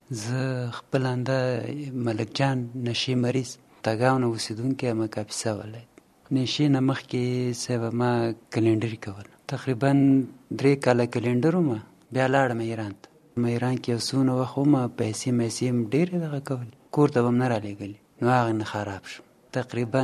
زه خپل انده ملک جان نشي مریض تګاو نه اوسېدونکی یم کاپیسا ولایت. نشي نه مخکې صاحبه ما کلینډري کوله، تقریبا 3 کاله کلینډر وم. بیا لاړم ایران ته. ایران کې یو څونه وخت وم، پیسې مې ډېرې دغه کولې، کور ته به م نه رالېږلې. نو هغه نه خراب شو. تقریبا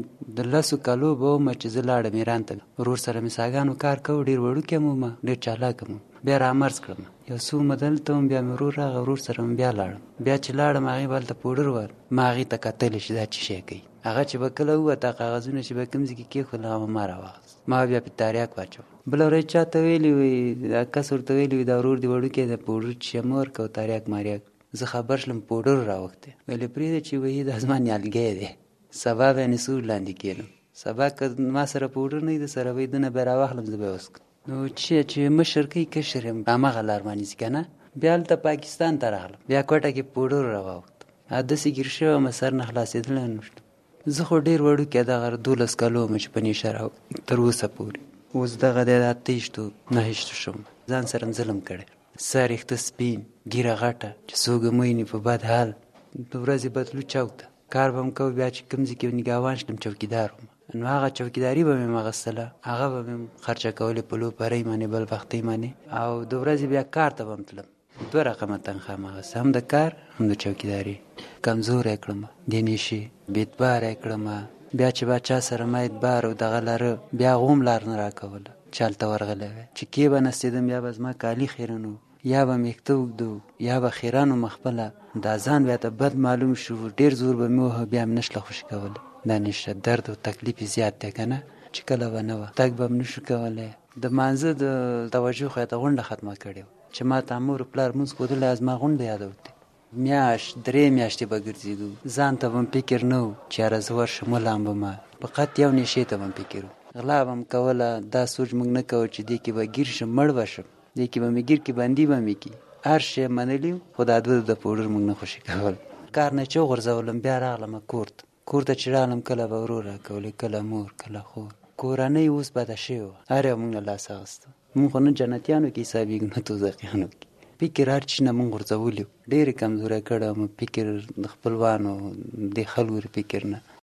د 10 کالو به ومه چې زه لاړم ایران ته. ورور سره مې څاګانو کار کوو، ډېر وړوکی م وم، ډېر چالاکه م. بیا رامرز کړم، یو څو ومه دلته وم، بیا مې ورور راغی، ورور سره مې بیا لاړم. بیا چې لاړم هغې به هلته پوډر وهل، ما هغې ته کتلې چې دا څه شی کوي. هغه چې به کله ووته کاغذونه چې به کوم ځای کې کېښودل هغه به ما راواخیست، ما بیا پې تریاک واچول. بله ورځ چا ته ویلي وي، دا کس ورته ویلي وي دا ورور دې وړوکی دی، پوډر چې مه ورکوه تریاک مریاک. زه خبر شلم پوډر راوښتی، ویلې پرېږده چې وایي دا زما نیالګی دی. سبا به یې سور لاندې کېدم، سبا که ما سره پوډر نه وي د سره به یې دونه به یې راواخلم، زه به یې وڅښم. نو چې مشر کوي کشر یم، همغه لار باندې که نه. بیا هلته پاکستان ته راغلم، بیا کوټه کې پوډر راواوښتم، داسې ګیر شوی وم سر نه خلاصېدلی نه شو. زه خو ډېر وړوکی دغه 12 کالو وم چې په نیشه تر اوسه پورې. اوس دغه دی 28 29 شوم، ځان سره م ظلم کړی. سر یې سپین، ګیره غټه چې څوک هم ویني په بد حال. د ورځې بتلو چوک ته کار به م کوو، بیا چې کوم ځای کې نګهبان شلم چوکیدار وم. نو هغه چوکیداري به مې اخیستله، هغه به مې خرچه کولې په لوپرۍ باندې بل وختۍ باندې، او د ورځې بیا کار ته به م تلم. 2 رقمه تنخواه م اخیسته، هم د کار هم د چوکیداري. کمزوری کړم دې نیشي، بې اعتباره یې کړم. بیا چې با چا سره ما اعتبار او دغه لره، بیا هغه هم لار نه راکوله چې هلته ورغلی وی. چې کې به نستېدم یا به زما کالي خیرن وو، یا به مې ویښته اوږده وو، یا به خیرن وم خپله. دا ځان بیا ته بد معلوم شو، ډېر زور به مې ووهه، بیا مې نشله خوشي کولی. دا نشه درد او تکلیف یې زیات دی که نه، چې کله به نه وه تګ به م نشو کولی. د مانځه د توجه خو یې ته غونډه ختمه کړې وه چې ما ته مور پلار مونځ ښودلی، زما غونډه یادوتې. میاشت 3 میاشتې به ګرځېدو، ځان ته به م فکر نه و چې یاره زه ورشم ولامبمه، فقط یو نشې ته به م فکر و. غلا به م کوله، دا سوچ موږ نه کوو چې دې کې به ګیر شم، مړ به شم، دې کې به مې ګیر کې بندي به مې کړي. هر شی منلي و، خو دا 2 د پوډر موږ نه خوشي کول. کار نه چې وغورځولم، بیا راغلم کور ته. کور ته چې راغلم، کله به ورور راکولې، کله مور، کله خور. کورنۍ اوس بده شوې وه، هر یو موږ نه لاس اخیسته. موږ خو نه جنتیانو کې حسابېږو نه دوزخیانو کې. فکر هر چي نه موږ غورځولي، ډېرې کمزوری کړی وم فکر د خپلوانو، د خلکو فکر نه.